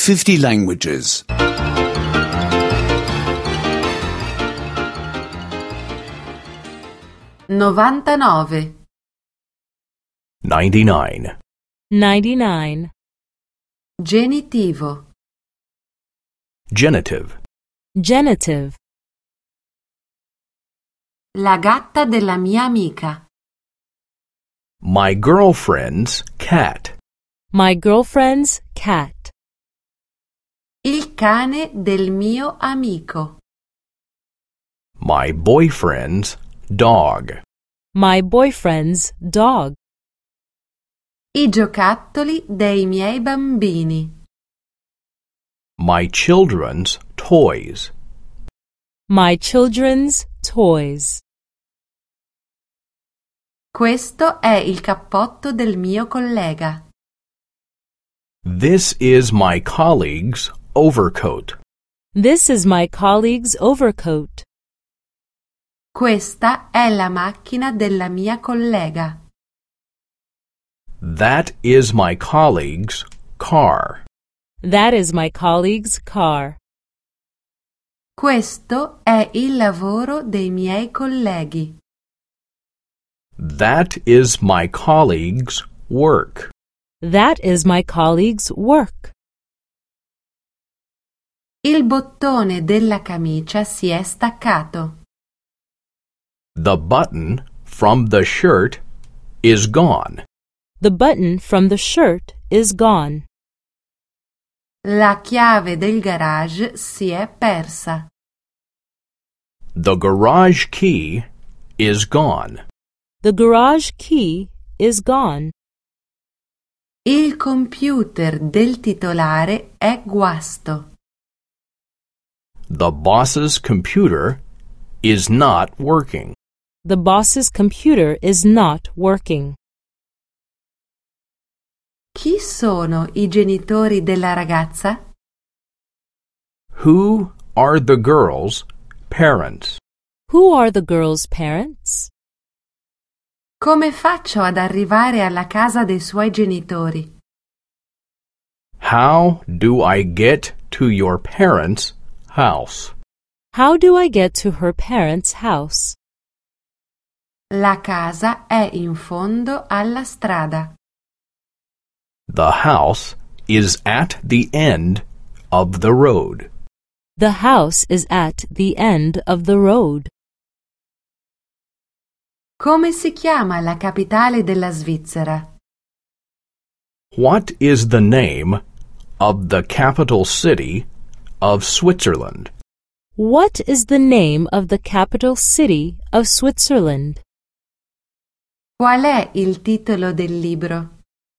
50 languages. 99 99. 99. Genitivo. Genitive. Genitive. La gatta della mia amica. My girlfriend's cat. My girlfriend's cat. Il cane del mio amico. My boyfriend's dog. My boyfriend's dog. I giocattoli dei miei bambini. My children's toys. My children's toys. Questo è il cappotto del mio collega. This is my colleague's overcoat. This is my colleague's overcoat. Questa è la macchina della mia collega. That is my colleague's car. That is my colleague's car. Questo è il lavoro dei miei colleghi. That is my colleague's work. That is my colleague's work. Il bottone della camicia si è staccato. The button from the shirt is gone. The button from the shirt is gone. La chiave del garage si è persa. The garage key is gone. The garage key is gone. Il computer del titolare è guasto. The boss's computer is not working. The boss's computer is not working. Chi sono i genitori della ragazza? Who are the girl's parents? Who are the girl's parents? Come faccio ad arrivare alla casa dei suoi genitori? How do I get to your parents' house? How do I get to her parents' house? La casa è in fondo alla strada. The house is at the end of the road. The house is at the end of the road. Come si chiama la capitale della Svizzera? What is the name of the capital city of Switzerland? What is the name of the capital city of Switzerland? Qual è il titolo del libro?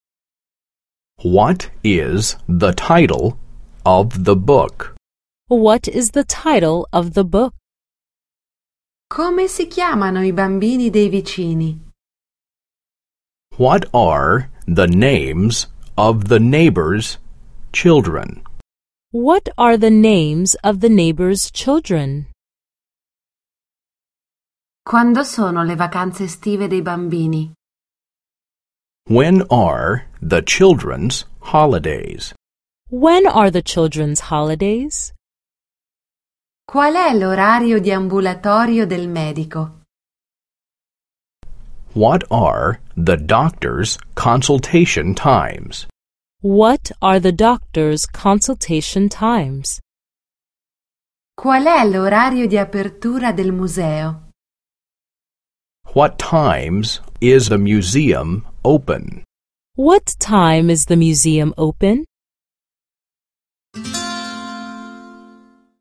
What is the title of the book? What is the title of the book? Come si chiamano i bambini dei vicini? What are the names of the neighbors' children? What are the names of the neighbors' children? Quando sono le vacanze estive dei bambini? When are the children's holidays? When are the children's holidays? Qual è l'orario di ambulatorio del medico? What are the doctor's consultation times? What are the doctor's consultation times? Qual è l'orario di apertura del museo? What times is the museum open? What time is the museum open?